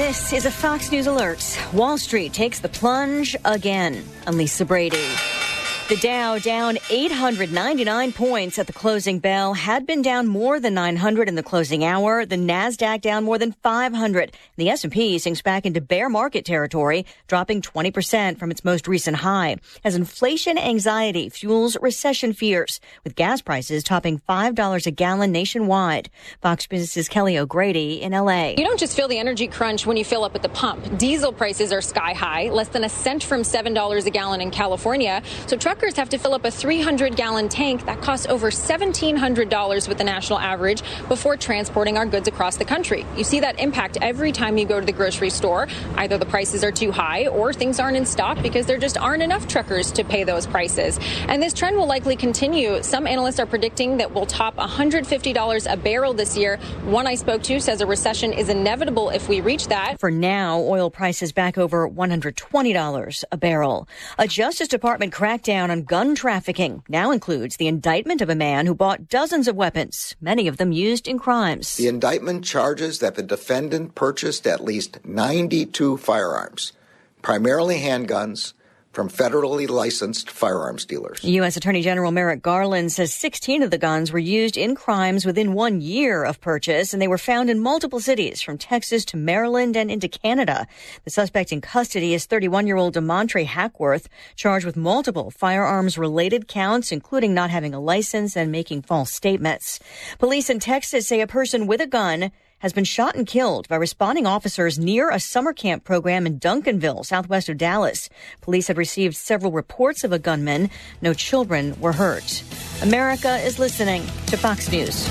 This is a Fox News alert. Wall Street takes the plunge again. I'm Lisa Brady. The Dow down 899 points at the closing bell, had been down more than 900 in the closing hour. The Nasdaq down more than 500. The S&P sinks back into bear market territory, dropping 20% from its most recent high, as inflation anxiety fuels recession fears, with gas prices topping $5 a gallon nationwide. Fox Business's Kelly O'Grady in L.A. You don't just feel the energy crunch when you fill up at the pump. Diesel prices are sky high, less than a cent from $7 a gallon in California. So truckers have to fill up a 300-gallon tank that costs over $1,700 with the national average before transporting our goods across the country. You see that impact every time you go to the grocery store. Either the prices are too high or things aren't in stock because there just aren't enough truckers to pay those prices. And this trend will likely continue. Some analysts are predicting that we'll top $150 a barrel this year. One I spoke to says a recession is inevitable if we reach that. For now, oil prices back over $120 a barrel. A Justice Department crackdown on gun trafficking now includes the indictment of a man who bought dozens of weapons, many of them used in crimes. The indictment charges that the defendant purchased at least 92 firearms, primarily handguns, from federally licensed firearms dealers. U.S. Attorney General Merrick Garland says 16 of the guns were used in crimes within 1 year of purchase, and they were found in multiple cities, from Texas to Maryland and into Canada. The suspect in custody is 31-year-old DeMontre Hackworth, charged with multiple firearms-related counts, including not having a license and making false statements. Police in Texas say a person with a gun has been shot and killed by responding officers near a summer camp program in Duncanville, southwest of Dallas. Police have received several reports of a gunman. No children were hurt. America is listening to Fox News.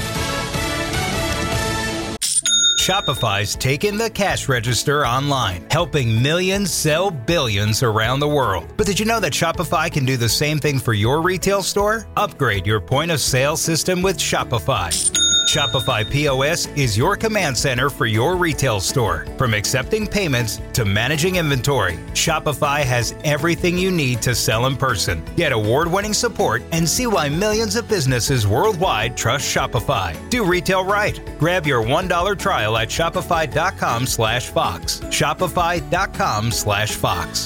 Shopify's taken the cash register online, helping millions sell billions around the world. But did you know that Shopify can do the same thing for your retail store? Upgrade your point of sale system with Shopify. Shopify POS is your command center for your retail store. From accepting payments to managing inventory, Shopify has everything you need to sell in person. Get award-winning support and see why millions of businesses worldwide trust Shopify. Do retail right. Grab your $1 trial at shopify.com/Fox. Shopify.com/Fox.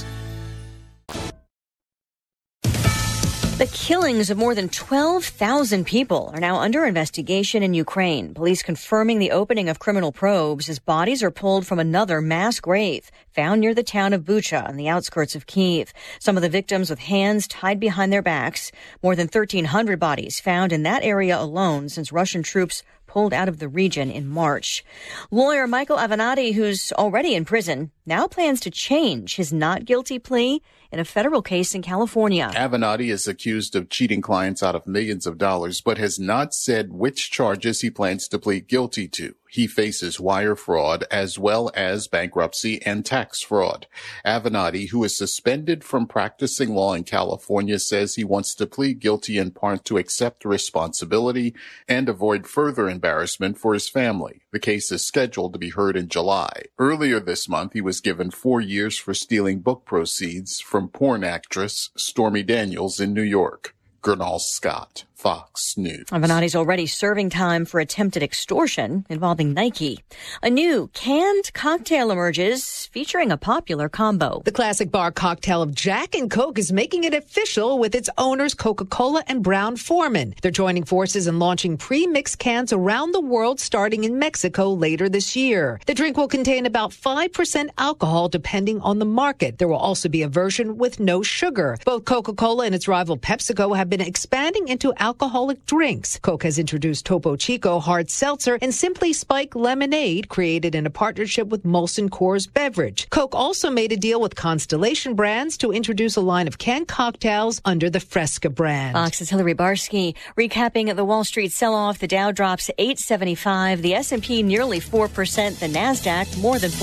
The killings of more than 12,000 people are now under investigation in Ukraine. Police confirming the opening of criminal probes as bodies are pulled from another mass grave found near the town of Bucha on the outskirts of Kyiv. Some of the victims with hands tied behind their backs. More than 1,300 bodies found in that area alone since Russian troops pulled out of the region in March. Lawyer Michael Avenatti, who's already in prison, now plans to change his not guilty plea in a federal case in California. Avenatti is accused of cheating clients out of millions of dollars, but has not said which charges he plans to plead guilty to. He faces wire fraud as well as bankruptcy and tax fraud. Avenatti, who is suspended from practicing law in California, says he wants to plead guilty in part to accept responsibility and avoid further embarrassment for his family. The case is scheduled to be heard in July. Earlier this month, he was given 4 years for stealing book proceeds from porn actress Stormy Daniels in New York. Gernal Scott, Fox News. Avenatti's already serving time for attempted extortion involving Nike. A new canned cocktail emerges featuring a popular combo. The classic bar cocktail of Jack and Coke is making it official with its owners Coca-Cola and Brown-Forman. They're joining forces and launching pre-mixed cans around the world starting in Mexico later this year. The drink will contain about 5% alcohol depending on the market. There will also be a version with no sugar. Both Coca-Cola and its rival PepsiCo have been expanding into alcoholic drinks. Coke has introduced Topo Chico Hard Seltzer and Simply Spike Lemonade, created in a partnership with Molson Coors Beverage. Coke also made a deal with Constellation Brands to introduce a line of canned cocktails under the Fresca brand. Fox's Hillary Barsky recapping the Wall Street sell-off. The Dow drops 875, the S&P nearly 4%, the Nasdaq more than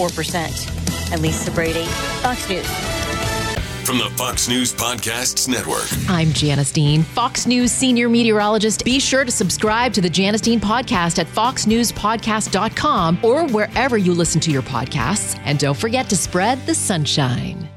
4%. I'm Lisa Brady, Fox News. From the Fox News Podcasts Network. I'm Janice Dean, Fox News senior meteorologist. Be sure to subscribe to the Janice Dean podcast at foxnewspodcast.com or wherever you listen to your podcasts. And don't forget to spread the sunshine.